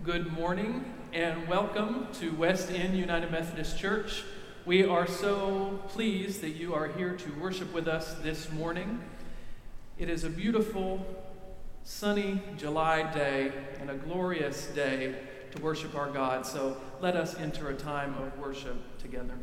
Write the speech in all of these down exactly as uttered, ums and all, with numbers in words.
Good morning and welcome to West End United Methodist Church. We are so pleased that you are here to worship with us this morning. It is a beautiful, sunny July day and a glorious day to worship our God. So let us enter a time of worship together.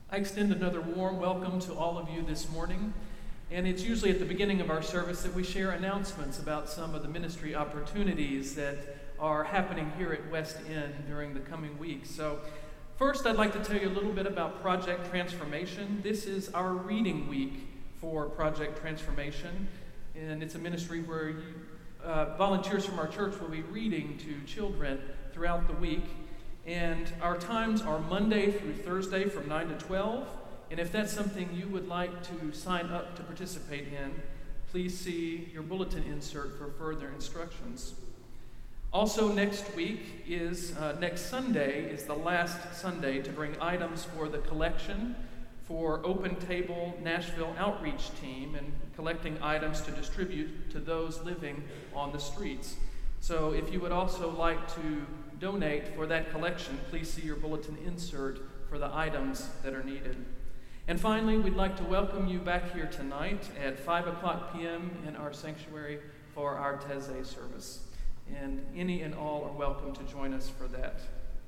I extend another warm welcome to all of you this morning. And it's usually at the beginning of our service that we share announcements about some of the ministry opportunities that are happening here at West End during the coming weeks. So first, I'd like to tell you a little bit about Project Transformation. This is our reading week for Project Transformation. And it's a ministry where you, uh, volunteers from our church will be reading to children throughout the week. And our times are Monday through Thursday from nine to twelve. And if that's something you would like to sign up to participate in, please see your bulletin insert for further instructions. Also next week is, uh, next Sunday is the last Sunday to bring items for the collection for Open Table Nashville Outreach Team and collecting items to distribute to those living on the streets. So if you would also like to donate for that collection, please see your bulletin insert for the items that are needed. And finally, we'd like to welcome you back here tonight at five o'clock p.m. in our sanctuary for our Taizé service. And any and all are welcome to join us for that.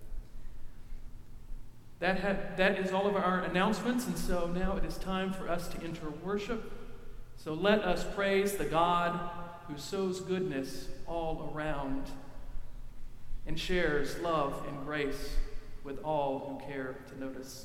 That, ha- that is all of our announcements, and so now it is time for us to enter worship. So let us praise the God who sows goodness all around and shares love and grace with all who care to notice.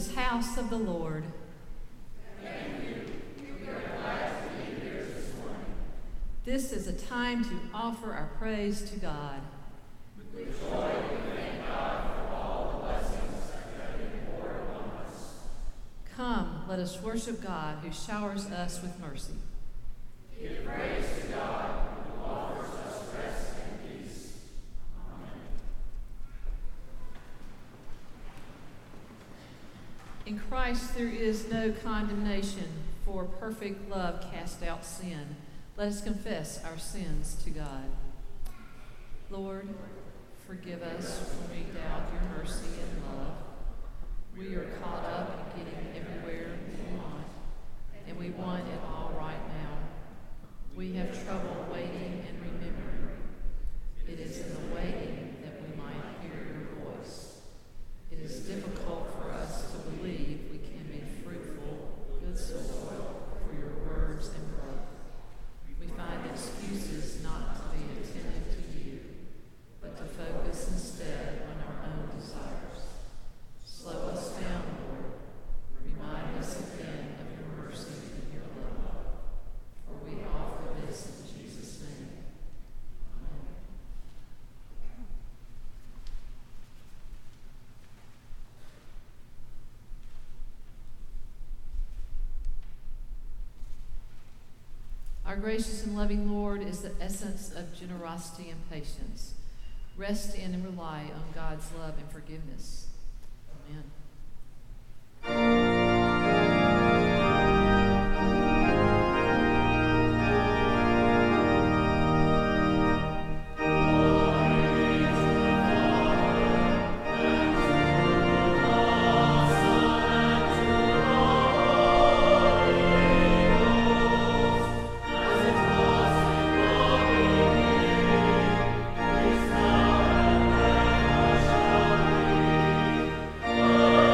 this house of the Lord. Thank you. We are glad to be here this morning. This is a time to offer our praise to God. With joy, we thank God for all the blessings that have been poured upon us. Come, let us worship God who showers us with mercy. Give praise to God who offers us rest and peace. Amen. In Christ there is no condemnation, for perfect love casts out sin. Let us confess our sins to God. Lord, forgive us when we doubt your mercy and love. We are caught up in getting everywhere we want, and we want it all right now. We have trouble waiting and remembering. It is in the waiting that we might hear your voice. It is difficult for us to believe we can be fruitful, good soil for your words and growth. We find excuses not to be attentive to you, but to focus instead on our own desires. Slow us down, Lord. Remind us again of your mercy and your love. For we offer this in Jesus' name. Amen. Our gracious and loving Lord is the essence of generosity and patience. Rest in and rely on God's love and forgiveness. Amen. Amen.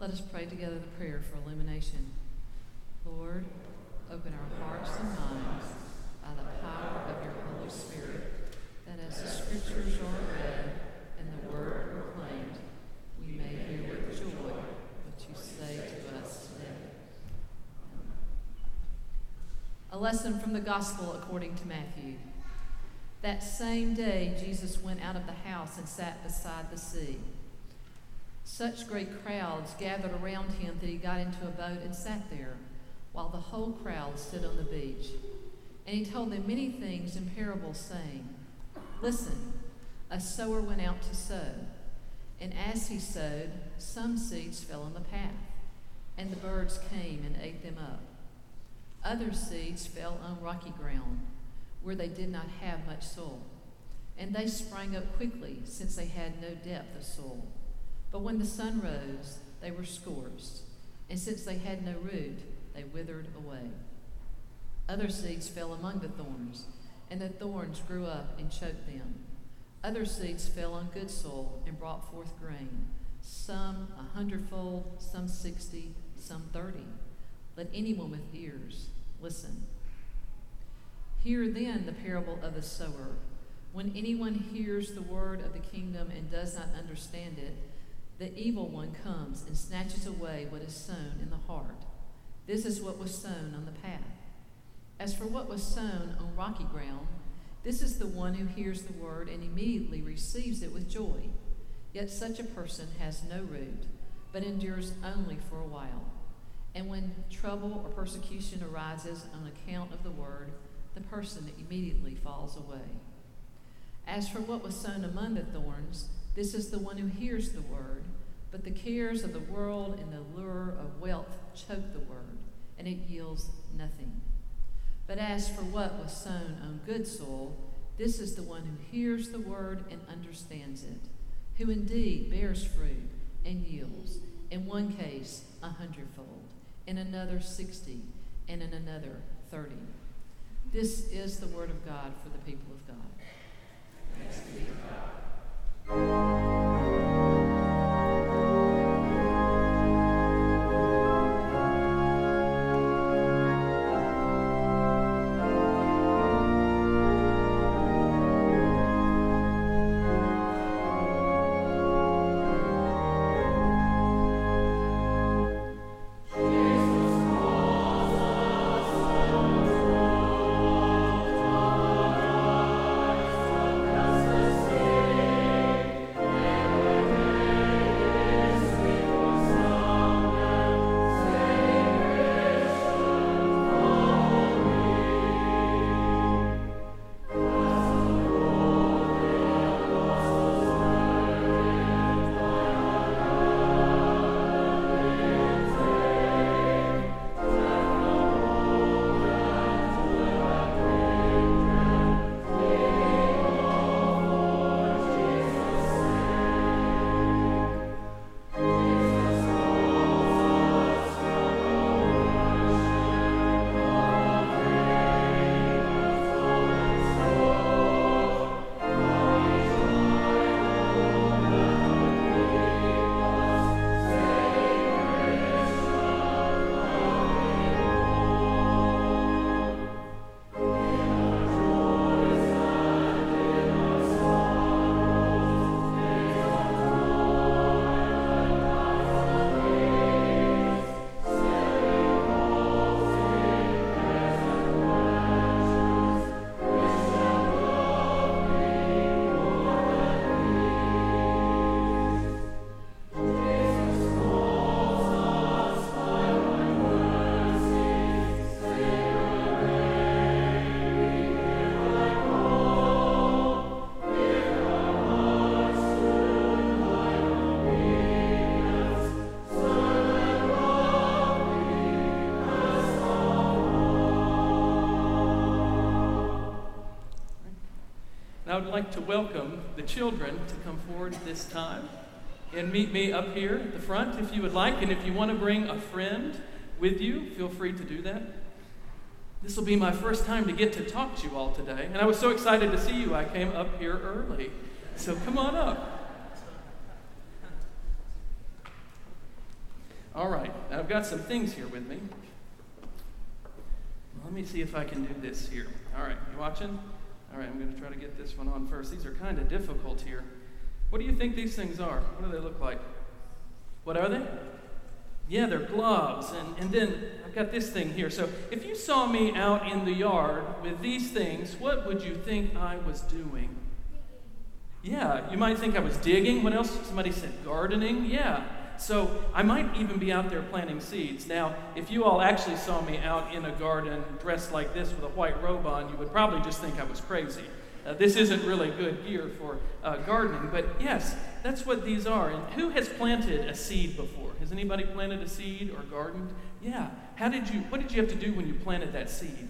Let us pray together the prayer for illumination. Lord, open our hearts and minds by the power of your Holy Spirit, that as the Scriptures are read and the Word proclaimed, we may hear with joy what you say to us today. A lesson from the Gospel according to Matthew. That same day, Jesus went out of the house and sat beside the sea. Such great crowds gathered around him that he got into a boat and sat there, while the whole crowd stood on the beach. And he told them many things in parables, saying, Listen, a sower went out to sow. And as he sowed, some seeds fell on the path, and the birds came and ate them up. Other seeds fell on rocky ground, where they did not have much soil. And they sprang up quickly, since they had no depth of soil. But when the sun rose, they were scorched, and since they had no root, they withered away. Other seeds fell among the thorns, and the thorns grew up and choked them. Other seeds fell on good soil and brought forth grain, some a hundredfold, some sixty, some thirty. Let anyone with ears listen. Hear then the parable of the sower. When anyone hears the word of the kingdom and does not understand it, the evil one comes and snatches away what is sown in the heart. This is what was sown on the path. As for what was sown on rocky ground, this is the one who hears the word and immediately receives it with joy. Yet such a person has no root, but endures only for a while. And when trouble or persecution arises on account of the word, the person immediately falls away. As for what was sown among the thorns, this is the one who hears the word, but the cares of the world and the lure of wealth choke the word, and it yields nothing. But as for what was sown on good soil, this is the one who hears the word and understands it, who indeed bears fruit and yields, in one case a hundredfold, in another sixty, and in another thirty. This is the word of God for the people of God. Thanks be to God. I would like to welcome the children to come forward at this time and meet me up here at the front if you would like. And if you want to bring a friend with you, feel free to do that. This will be my first time to get to talk to you all today. And I was so excited to see you, I came up here early. So come on up. I've got some things here with me. Let me see if I can do this here. All right, you watching? All right, I'm going to try to get this one on first. These are kind of difficult here. What do you think these things are? What do they look like? What are they? Yeah, they're gloves. And, and then I've got this thing here. So if you saw me out in the yard with these things, what would you think I was doing? Yeah, you might think I was digging. What else? Somebody said gardening. Yeah. So I might even be out there planting seeds. Now, if you all actually saw me out in a garden dressed like this with a white robe on, you would probably just think I was crazy. Uh, this isn't really good gear for uh, gardening, but yes, that's what these are. And who has planted a seed before? Has anybody planted a seed or gardened? Yeah. How did you? What did you have to do when you planted that seed?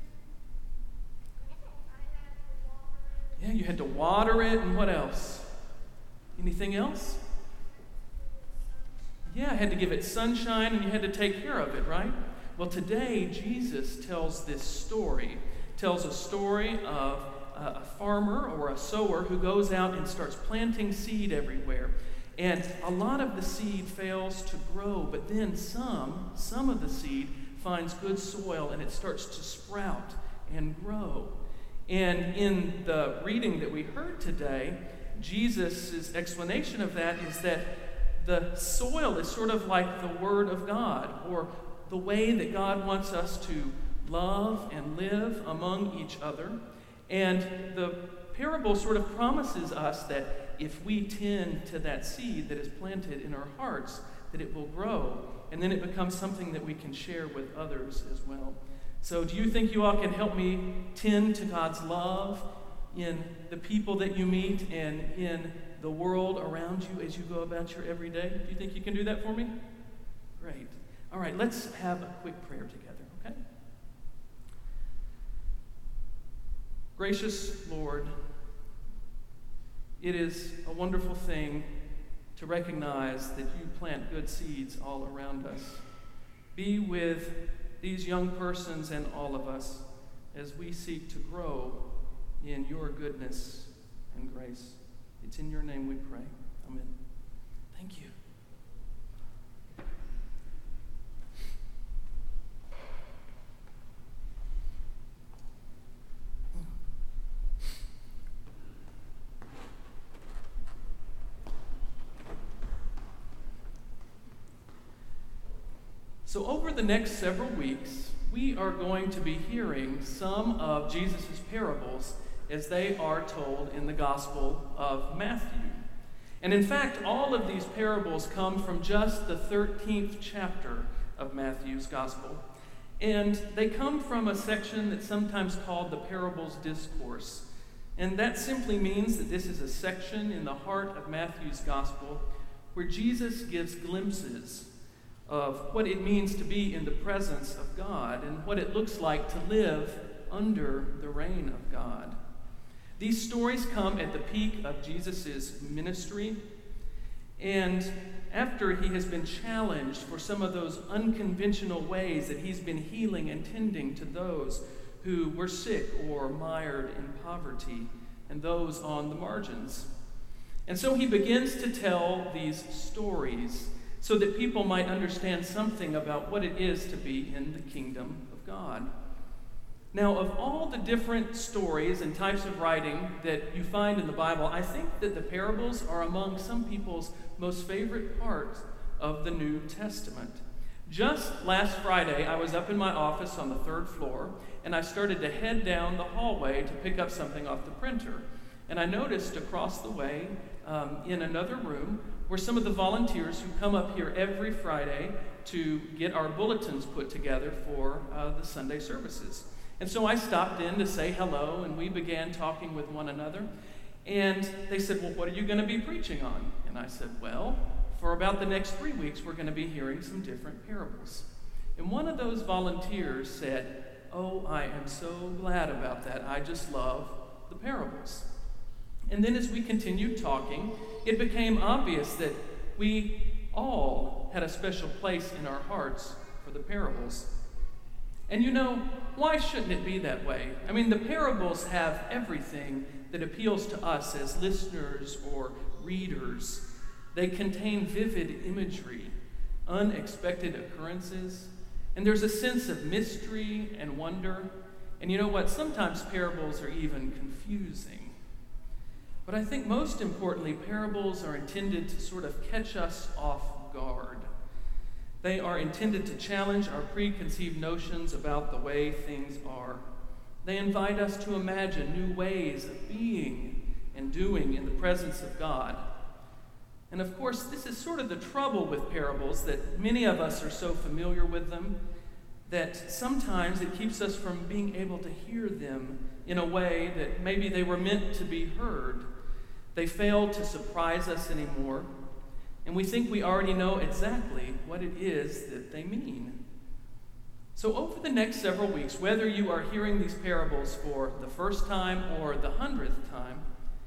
Yeah, you had to water it, and what else? Anything else? Yeah, I had to give it sunshine, and you had to take care of it, right? Well, today, Jesus tells this story, tells a story of a farmer or a sower who goes out and starts planting seed everywhere. And a lot of the seed fails to grow, but then some, some of the seed finds good soil, and it starts to sprout and grow. And in the reading that we heard today, Jesus' explanation of that is that the soil is sort of like the Word of God, or the way that God wants us to love and live among each other. And the parable sort of promises us that if we tend to that seed that is planted in our hearts, that it will grow, and then it becomes something that we can share with others as well. So do you think you all can help me tend to God's love in the people that you meet and in the world around you as you go about your everyday? Do you think you can do that for me? Great. All right, let's have a quick prayer together, okay? Gracious Lord, it is a wonderful thing to recognize that you plant good seeds all around us. Be with these young persons and all of us as we seek to grow in your goodness and grace. It's in your name we pray. Amen. Thank you. So over the next several weeks, we are going to be hearing some of Jesus' parables as they are told in the Gospel of Matthew. And in fact, all of these parables come from just the thirteenth chapter of Matthew's Gospel. And they come from a section that's sometimes called the Parables Discourse. And that simply means that this is a section in the heart of Matthew's Gospel where Jesus gives glimpses of what it means to be in the presence of God and what it looks like to live under the reign of God. These stories come at the peak of Jesus' ministry, and after he has been challenged for some of those unconventional ways that he's been healing and tending to those who were sick or mired in poverty and those on the margins. And so he begins to tell these stories so that people might understand something about what it is to be in the kingdom of God. Now, of all the different stories and types of writing that you find in the Bible, I think that the parables are among some people's most favorite parts of the New Testament. Just last Friday, I was up in my office on the third floor, and I started to head down the hallway to pick up something off the printer. And I noticed across the way, um, in another room, were some of the volunteers who come up here every Friday to get our bulletins put together for uh, the Sunday services. And so I stopped in to say hello, and we began talking with one another. And they said, well, what are you going to be preaching on? And I said, well, for about the next three weeks, we're going to be hearing some different parables. And one of those volunteers said, oh, I am so glad about that. I just love the parables. And then as we continued talking, it became obvious that we all had a special place in our hearts for the parables. And you know, why shouldn't it be that way? I mean, the parables have everything that appeals to us as listeners or readers. They contain vivid imagery. unexpected occurrences, and there's a sense of mystery and wonder. And you know what? Sometimes parables are even confusing. But I think most importantly, parables are intended to sort of catch us off guard. They are intended to challenge our preconceived notions about the way things are. They invite us to imagine new ways of being and doing in the presence of God. And of course, this is sort of the trouble with parables, that many of us are so familiar with them that sometimes it keeps us from being able to hear them in a way that maybe they were meant to be heard. They fail to surprise us anymore, and we think we already know exactly what it is that they mean. So over the next several weeks, whether you are hearing these parables for the first time or the hundredth time,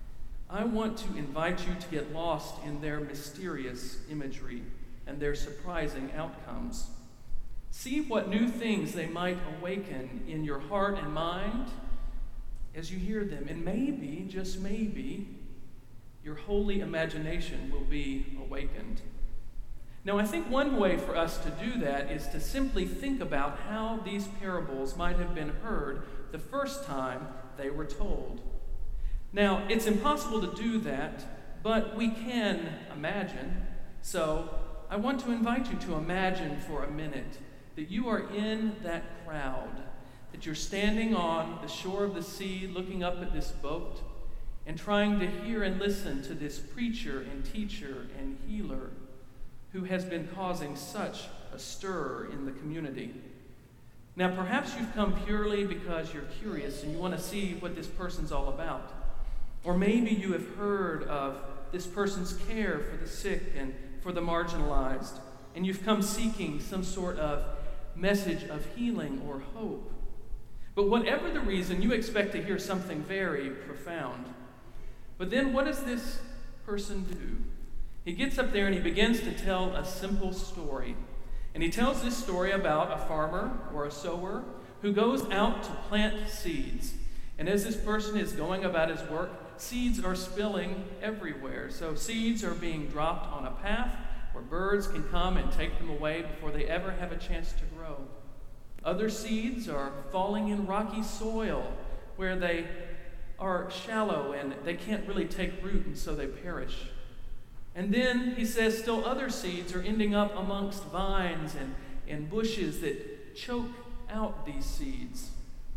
I want to invite you to get lost in their mysterious imagery and their surprising outcomes. See what new things they might awaken in your heart and mind as you hear them. And maybe, just maybe, your holy imagination will be awakened. Now, I think one way for us to do that is to simply think about how these parables might have been heard the first time they were told. Now, it's impossible to do that, but we can imagine. So, I want to invite you to imagine for a minute that you are in that crowd, that you're standing on the shore of the sea looking up at this boat and trying to hear and listen to this preacher and teacher and healer who has been causing such a stir in the community. Now, perhaps you've come purely because you're curious and you want to see what this person's all about. Or maybe you have heard of this person's care for the sick and for the marginalized, and you've come seeking some sort of message of healing or hope. But whatever the reason, you expect to hear something very profound. But then what does this person do? He gets up there and he begins to tell a simple story. And he tells this story about a farmer or a sower who goes out to plant seeds. And as this person is going about his work, seeds are spilling everywhere. So seeds are being dropped on a path where birds can come and take them away before they ever have a chance to grow. Other seeds are falling in rocky soil where they are shallow and they can't really take root, and so they perish. And then, he says, still other seeds are ending up amongst vines and, and bushes that choke out these seeds.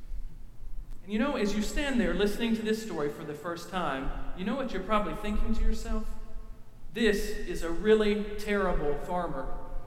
And you know, as you stand there listening to this story for the first time, you know what you're probably thinking to yourself? This is a really terrible farmer.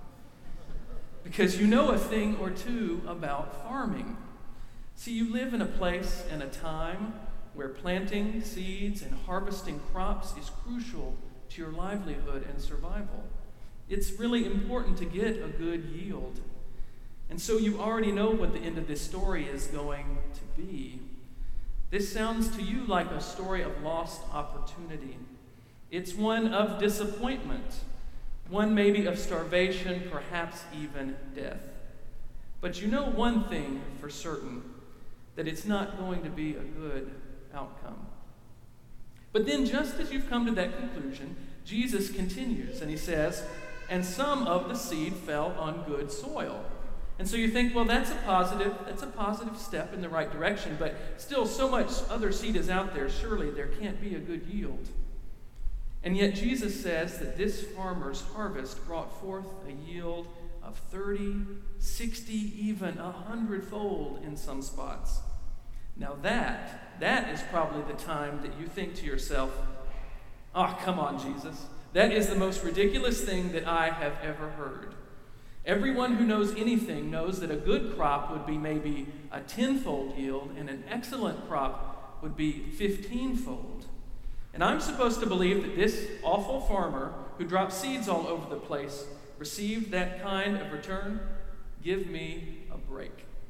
Because you know a thing or two about farming. See, you live in a place and a time where planting seeds and harvesting crops is crucial to your livelihood and survival. It's really important to get a good yield. And so you already know what the end of this story is going to be. This sounds to you like a story of lost opportunity. It's one of disappointment, one maybe of starvation, perhaps even death. But you know one thing for certain, that it's not going to be a good outcome. But then, just as you've come to that conclusion, Jesus continues, and he says, and some of the seed fell on good soil. And so you think, well, that's a positive, that's a positive step in the right direction, but still so much other seed is out there, surely there can't be a good yield. And yet Jesus says that this farmer's harvest brought forth a yield of thirty, sixty, even a hundredfold in some spots. Now that, that is probably the time that you think to yourself, oh, come on, Jesus. That is the most ridiculous thing that I have ever heard. Everyone who knows anything knows that a good crop would be maybe a tenfold yield, and an excellent crop would be fifteen-fold. And I'm supposed to believe that this awful farmer who dropped seeds all over the place received that kind of return? Give me a break.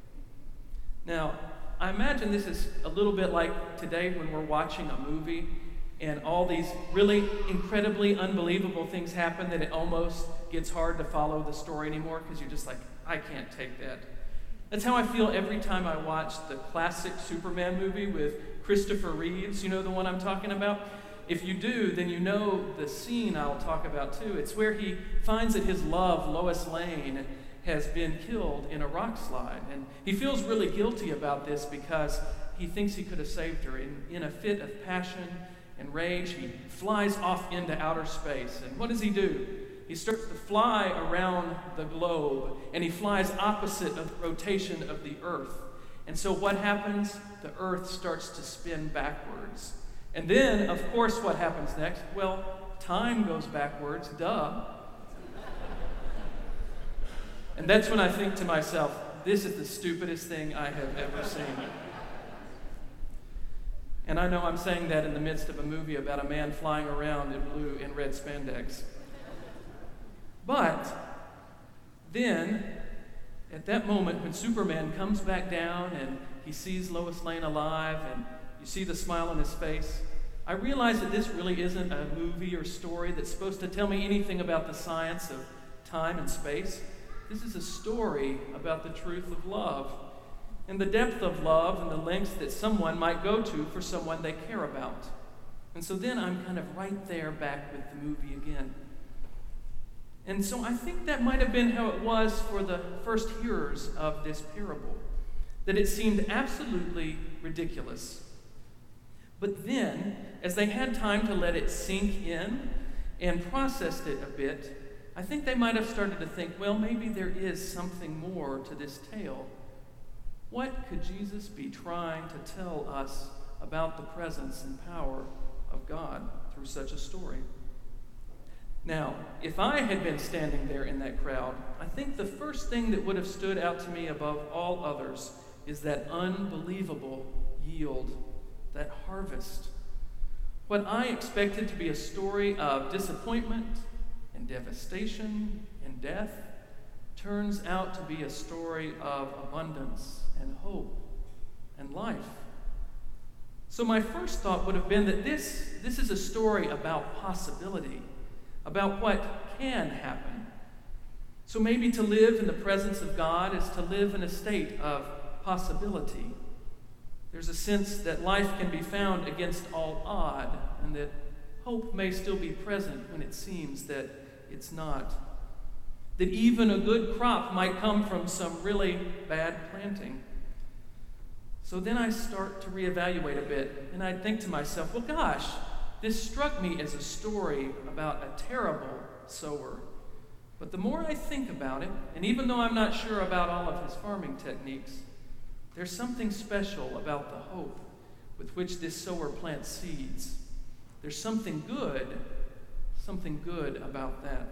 Now, I imagine this is a little bit like today when we're watching a movie and all these really incredibly unbelievable things happen that it almost gets hard to follow the story anymore because you're just like, I can't take that. That's how I feel every time I watch the classic Superman movie with Christopher Reeves. You know the one I'm talking about? if you do, then you know the scene I'll talk about too. It's where he finds that his love, Lois Lane, has been killed in a rock slide. And he feels really guilty about this because he thinks he could have saved her. In, in a fit of passion and rage, he flies off into outer space. And what does he do? He starts to fly around the globe, and he flies opposite of the rotation of the earth. And so what happens? The earth starts to spin backwards. And then, of course, what happens next? Well, time goes backwards, duh. And that's when I think to myself, this is the stupidest thing I have ever seen. And I know I'm saying that in the midst of a movie about a man flying around in blue and red spandex. But then, at that moment when Superman comes back down and he sees Lois Lane alive and you see the smile on his face, I realize that this really isn't a movie or story that's supposed to tell me anything about the science of time and space. This is a story about the truth of love and the depth of love and the lengths that someone might go to for someone they care about. And so then I'm kind of right there back with the movie again. And so I think that might have been how it was for the first hearers of this parable, that it seemed absolutely ridiculous. But then, as they had time to let it sink in and processed it a bit, I think they might have started to think, well, maybe there is something more to this tale. What could Jesus be trying to tell us about the presence and power of God through such a story? Now, if I had been standing there in that crowd, I think the first thing that would have stood out to me above all others is that unbelievable yield, that harvest. What I expected to be a story of disappointment and devastation and death turns out to be a story of abundance and hope and life. So my first thought would have been that this, this is a story about possibility, about what can happen. So maybe to live in the presence of God is to live in a state of possibility. There's a sense that life can be found against all odd, and that hope may still be present when it seems that it's not. That even a good crop might come from some really bad planting. So then I start to reevaluate a bit, and I think to myself, well, gosh, this struck me as a story about a terrible sower. But the more I think about it, and even though I'm not sure about all of his farming techniques, there's something special about the hope with which this sower plants seeds. There's something good, something good about that.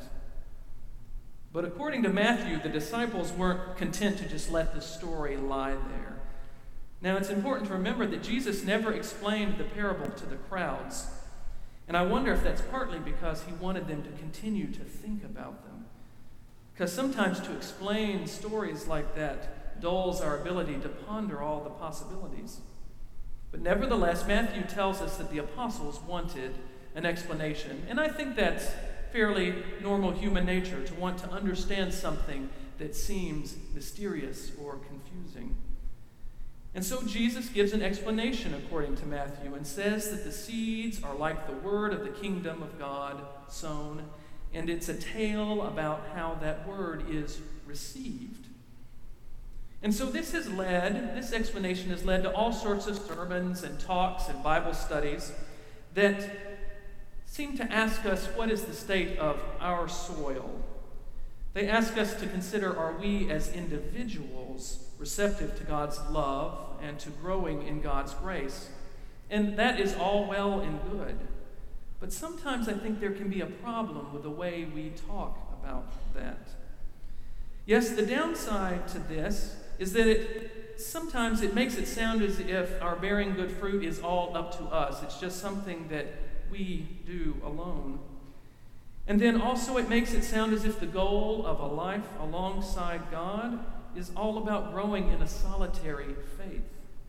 But according to Matthew, the disciples weren't content to just let the story lie there. Now, it's important to remember that Jesus never explained the parable to the crowds. And I wonder if that's partly because he wanted them to continue to think about them. Because sometimes to explain stories like that dulls our ability to ponder all the possibilities. But nevertheless, Matthew tells us that the apostles wanted an explanation. And I think that's fairly normal human nature, to want to understand something that seems mysterious or confusing. And so Jesus gives an explanation according to Matthew and says that the seeds are like the word of the kingdom of God sown, and it's a tale about how that word is received. And so this has led, this explanation has led to all sorts of sermons and talks and Bible studies that seem to ask us, what is the state of our soil? They ask us to consider, are we as individuals receptive to God's love and to growing in God's grace? And that is all well and good. But sometimes I think there can be a problem with the way we talk about that. Yes, the downside to this is that it sometimes it makes it sound as if our bearing good fruit is all up to us. It's just something that we do alone. And then also it makes it sound as if the goal of a life alongside God is all about growing in a solitary faith.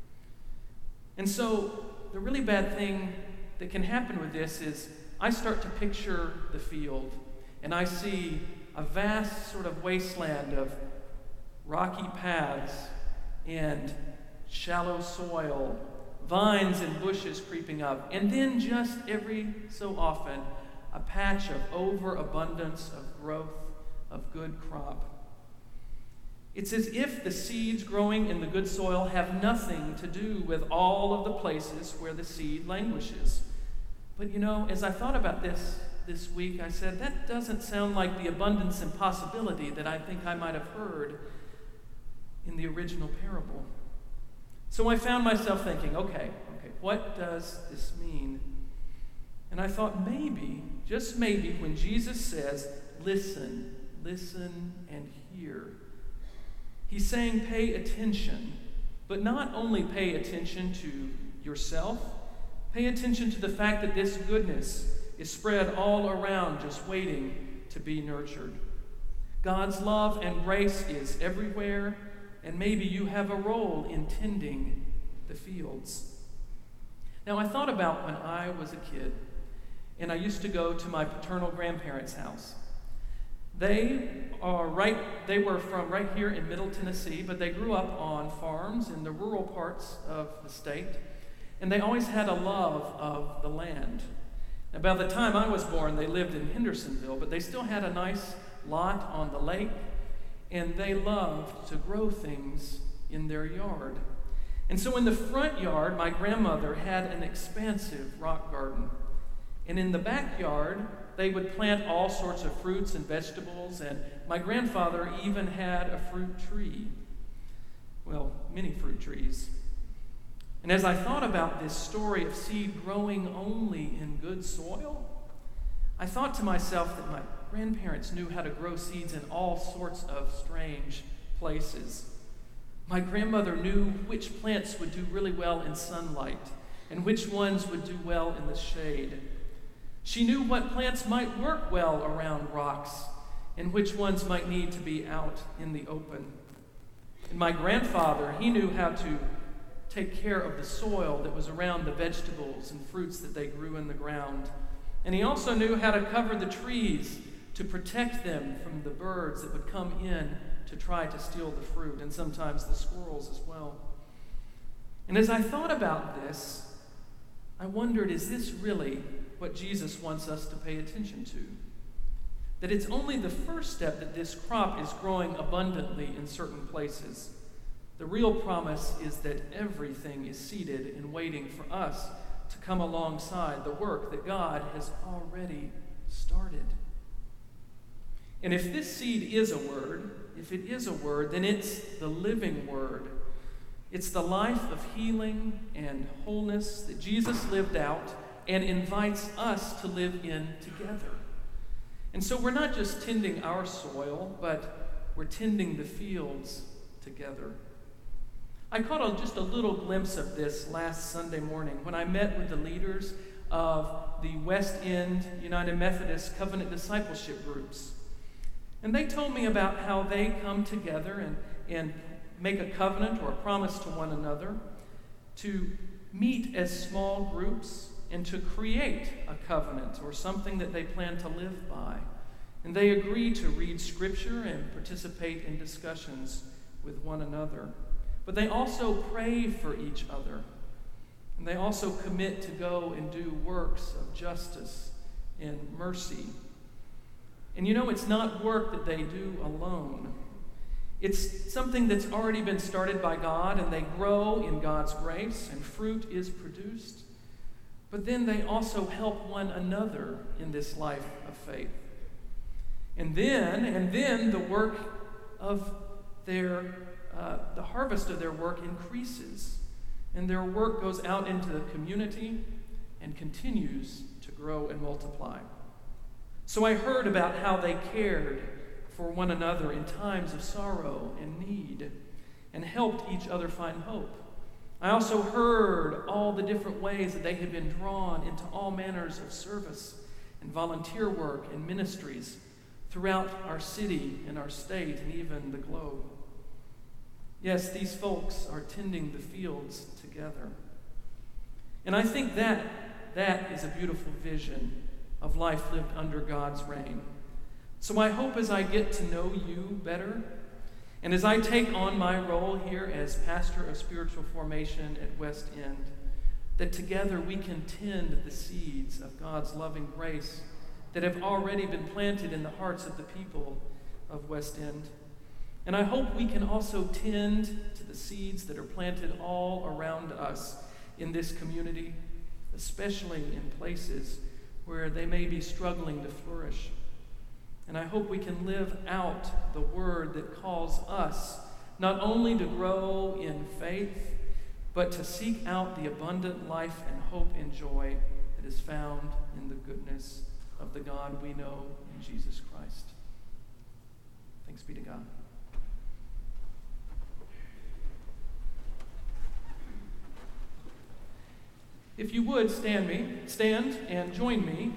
And so the really bad thing that can happen with this is I start to picture the field, and I see a vast sort of wasteland of rocky paths and shallow soil, vines and bushes creeping up, and then just every so often, a patch of overabundance of growth, of good crop. It's as if the seeds growing in the good soil have nothing to do with all of the places where the seed languishes. But you know, as I thought about this this week, I said, that doesn't sound like the abundance and possibility that I think I might have heard in the original parable. So I found myself thinking, okay, okay, what does this mean? And I thought maybe, just maybe, when Jesus says, listen, listen and hear, he's saying pay attention, but not only pay attention to yourself, pay attention to the fact that this goodness is spread all around, just waiting to be nurtured. God's love and grace is everywhere, and maybe you have a role in tending the fields. Now, I thought about when I was a kid, and I used to go to my paternal grandparents' house. They are right, they were from right here in Middle Tennessee, but they grew up on farms in the rural parts of the state, and they always had a love of the land. Now, by the time I was born, they lived in Hendersonville, but they still had a nice lot on the lake, and they loved to grow things in their yard. And so in the front yard, my grandmother had an expansive rock garden. And in the backyard, they would plant all sorts of fruits and vegetables, and my grandfather even had a fruit tree. Well, many fruit trees. And as I thought about this story of seed growing only in good soil, I thought to myself that my grandparents knew how to grow seeds in all sorts of strange places. My grandmother knew which plants would do really well in sunlight and which ones would do well in the shade. She knew what plants might work well around rocks and which ones might need to be out in the open. And my grandfather, he knew how to take care of the soil that was around the vegetables and fruits that they grew in the ground. And he also knew how to cover the trees to protect them from the birds that would come in to try to steal the fruit, and sometimes the squirrels as well. And as I thought about this, I wondered, is this really what Jesus wants us to pay attention to? That it's only the first step that this crop is growing abundantly in certain places. The real promise is that everything is seated and waiting for us to come alongside the work that God has already started. And if this seed is a word, if it is a word, then it's the living word. It's the life of healing and wholeness that Jesus lived out and invites us to live in together. And so we're not just tending our soil, but we're tending the fields together. I caught a, just a little glimpse of this last Sunday morning when I met with the leaders of the West End United Methodist Covenant Discipleship groups. And they told me about how they come together and, and make a covenant or a promise to one another to meet as small groups and to create a covenant or something that they plan to live by. And they agree to read Scripture and participate in discussions with one another. But they also pray for each other. And they also commit to go and do works of justice and mercy. And you know, it's not work that they do alone. It's something that's already been started by God, and they grow in God's grace, and fruit is produced. But then they also help one another in this life of faith. And then, and then the work of their, uh, the harvest of their work increases, and their work goes out into the community and continues to grow and multiply. So I heard about how they cared for one another in times of sorrow and need and helped each other find hope. I also heard all the different ways that they had been drawn into all manners of service and volunteer work and ministries throughout our city and our state and even the globe. Yes, these folks are tending the fields together. And I think that that is a beautiful vision of life lived under God's reign. So I hope as I get to know you better, and as I take on my role here as pastor of spiritual formation at West End, that together we can tend the seeds of God's loving grace that have already been planted in the hearts of the people of West End. And I hope we can also tend to the seeds that are planted all around us in this community, especially in places where they may be struggling to flourish. And I hope we can live out the word that calls us not only to grow in faith, but to seek out the abundant life and hope and joy that is found in the goodness of the God we know in Jesus Christ. Thanks be to God. If you would stand me, stand and join me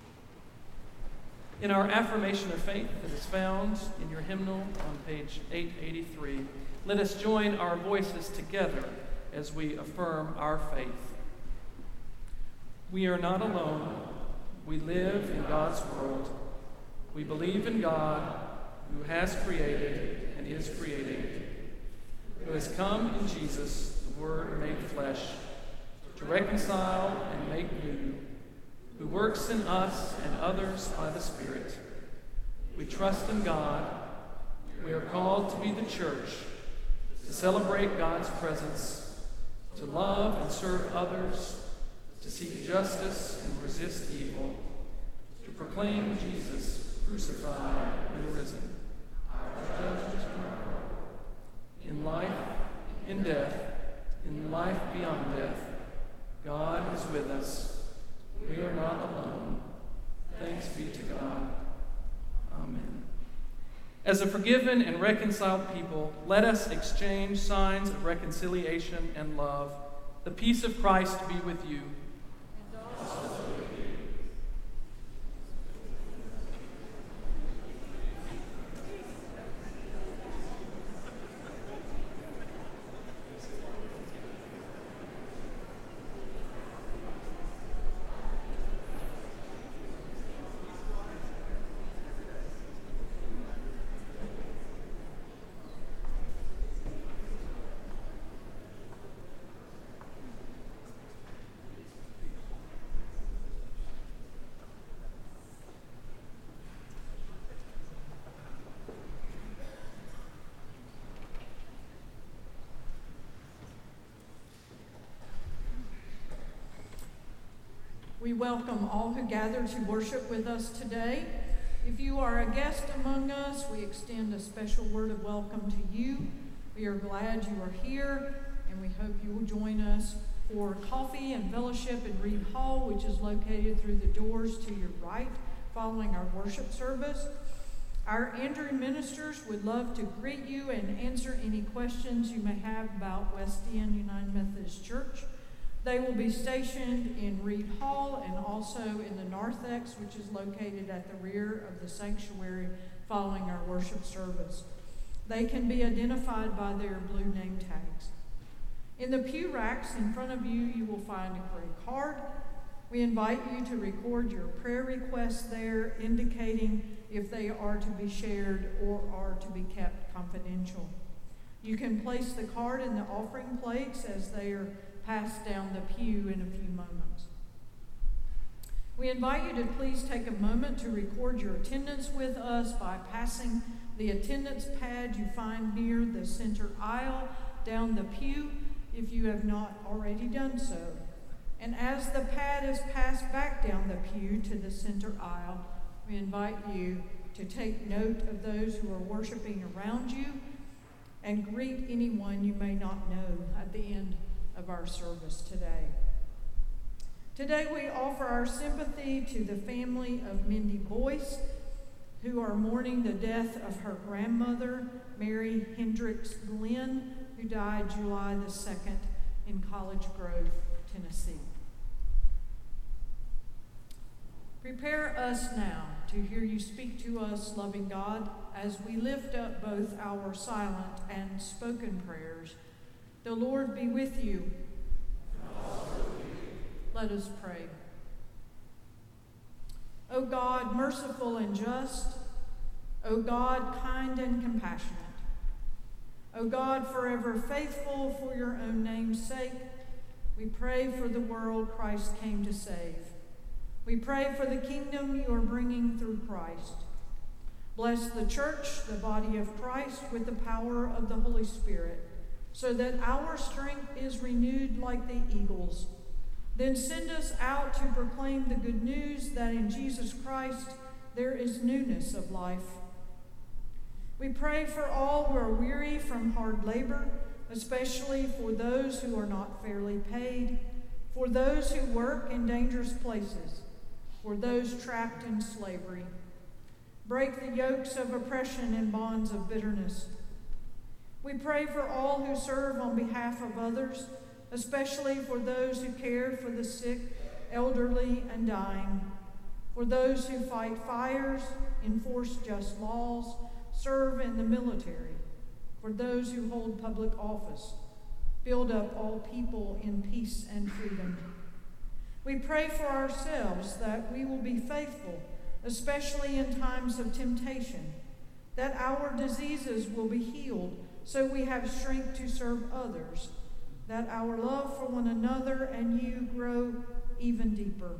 in our affirmation of faith that is found in your hymnal on page eight eighty-three. Let us join our voices together as we affirm our faith. We are not alone. We live in God's world. We believe in God, who has created and is creating, who has come in Jesus, the Word made flesh, to reconcile and make new, who works in us and others by the Spirit. We trust in God. We are called to be the church, to celebrate God's presence, to love and serve others, to seek justice and resist evil, to proclaim Jesus crucified and risen, our judge and our hope. In life, in death, in life beyond death, God is with us. We are not alone. Thanks be to God. Amen. As a forgiven and reconciled people, let us exchange signs of reconciliation and love. The peace of Christ be with you. And also with you. We welcome all who gather to worship with us today. If you are a guest among us, we extend a special word of welcome to you. We are glad you are here, and we hope you will join us for coffee and fellowship in Reed Hall, which is located through the doors to your right following our worship service. Our Andrew ministers would love to greet you and answer any questions you may have about West End United Methodist Church. They will be stationed in Reed Hall and also in the narthex, which is located at the rear of the sanctuary following our worship service. They can be identified by their blue name tags. In the pew racks in front of you, you will find a gray card. We invite you to record your prayer requests there, indicating if they are to be shared or are to be kept confidential. You can place the card in the offering plates as they are passed down the pew in a few moments. We invite you to please take a moment to record your attendance with us by passing the attendance pad you find near the center aisle down the pew if you have not already done so. And as the pad is passed back down the pew to the center aisle, we invite you to take note of those who are worshiping around you and greet anyone you may not know at the end of our service today. Today we offer our sympathy to the family of Mindy Boyce, who are mourning the death of her grandmother, Mary Hendricks Glenn, who died July the second in College Grove, Tennessee. Prepare us now to hear you speak to us, loving God, as we lift up both our silent and spoken prayers. The Lord be with you. And also with you. Let us pray. O God, merciful and just, O God, kind and compassionate, O God, forever faithful for your own name's sake, We pray for the world Christ came to save. We pray for the kingdom you are bringing through Christ. Bless the church, the body of Christ, with the power of the Holy Spirit, so that our strength is renewed like the eagles. Then send us out to proclaim the good news that in Jesus Christ there is newness of life. We pray for all who are weary from hard labor, especially for those who are not fairly paid, for those who work in dangerous places, for those trapped in slavery. Break the yokes of oppression and bonds of bitterness. We pray for all who serve on behalf of others, especially for those who care for the sick, elderly, and dying, for those who fight fires, enforce just laws, serve in the military, for those who hold public office, build up all people in peace and freedom. We pray for ourselves that we will be faithful, especially in times of temptation, that our diseases will be healed so we have strength to serve others, that our love for one another and you grow even deeper.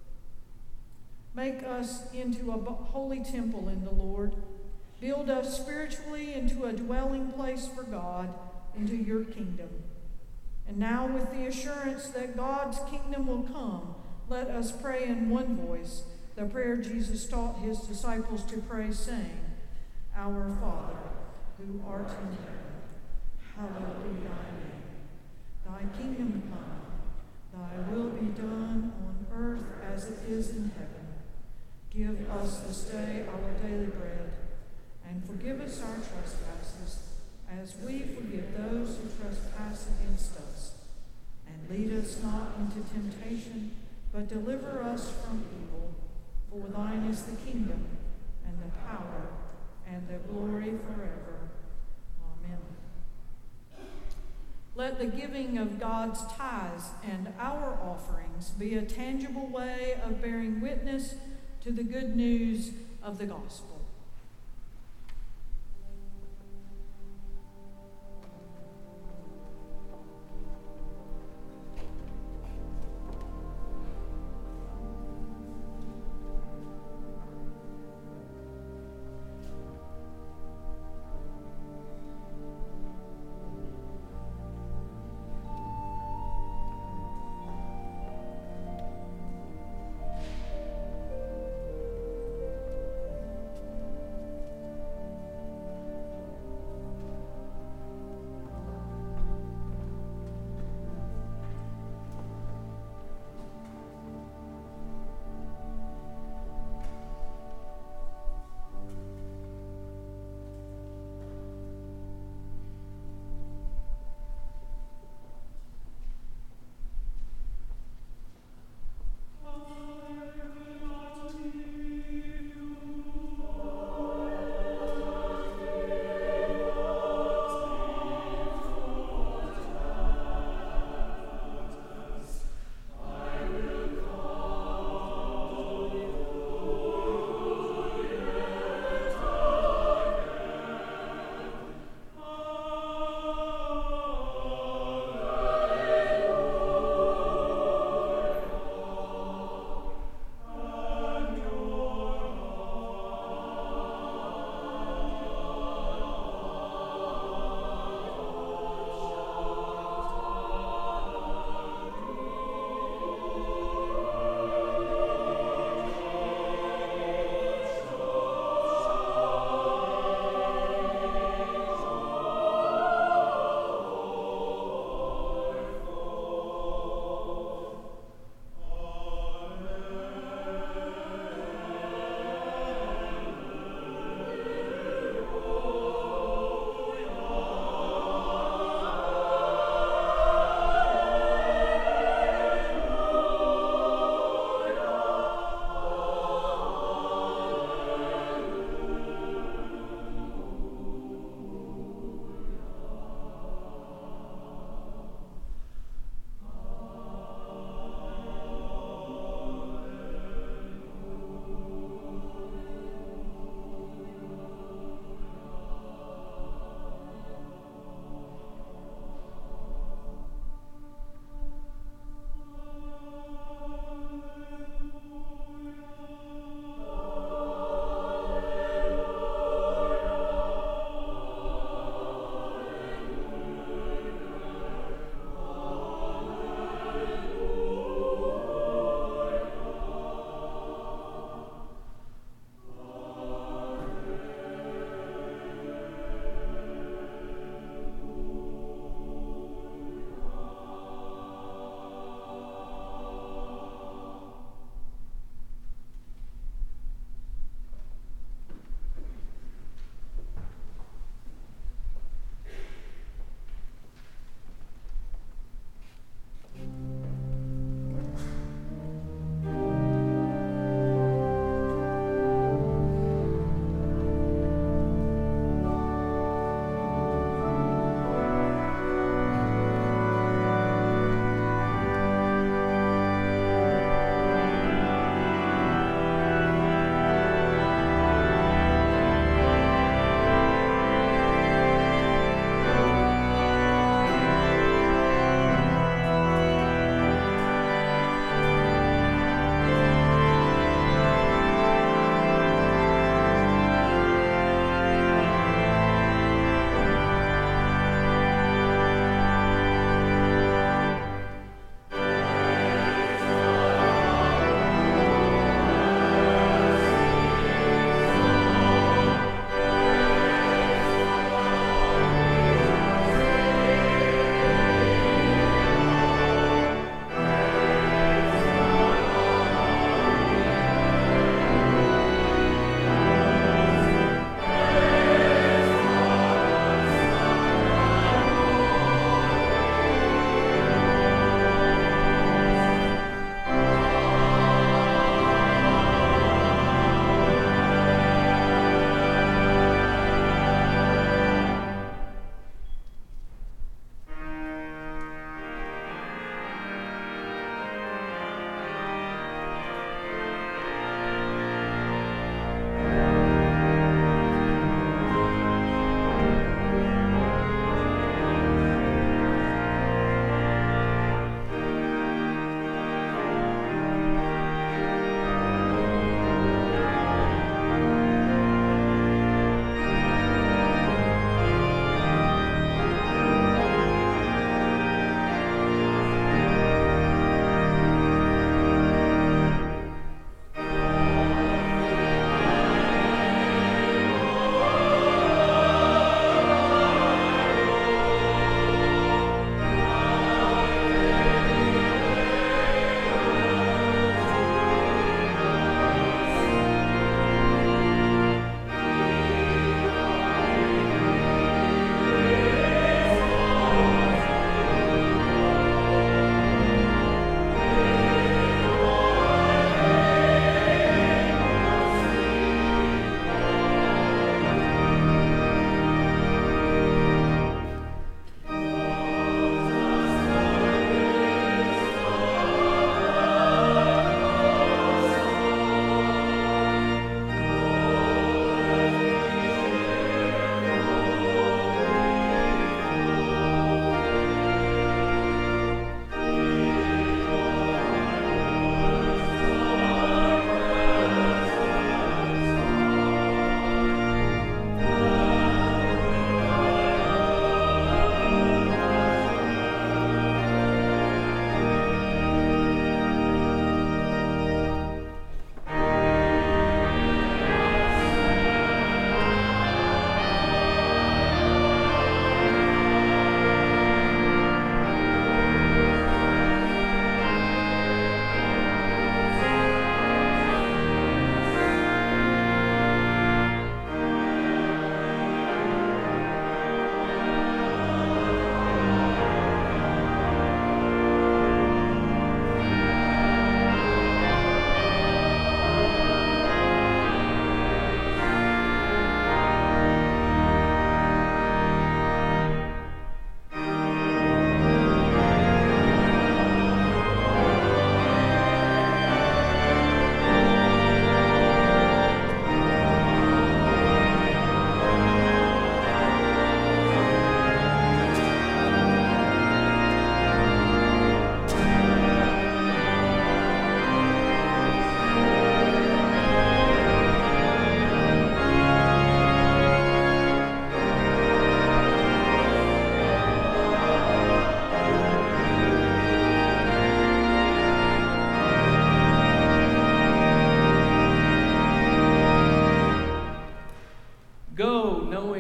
Make us into a holy temple in the Lord. Build us spiritually into a dwelling place for God, into your kingdom. And now, with the assurance that God's kingdom will come, let us pray in one voice the prayer Jesus taught his disciples to pray, saying, Our Father, who art in heaven, hallowed be thy name. Thy kingdom come, thy will be done on earth as it is in heaven. Give us this day our daily bread, and forgive us our trespasses, as we forgive those who trespass against us. And lead us not into temptation, but deliver us from evil. For thine is the kingdom, and the power, and the glory forever. Amen. Let the giving of God's tithes and our offerings be a tangible way of bearing witness to the good news of the gospel.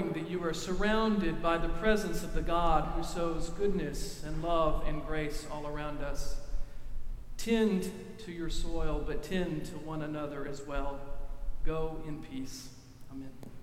knowing that you are surrounded by the presence of the God who sows goodness and love and grace all around us. Tend to your soil, but tend to one another as well. Go in peace. Amen.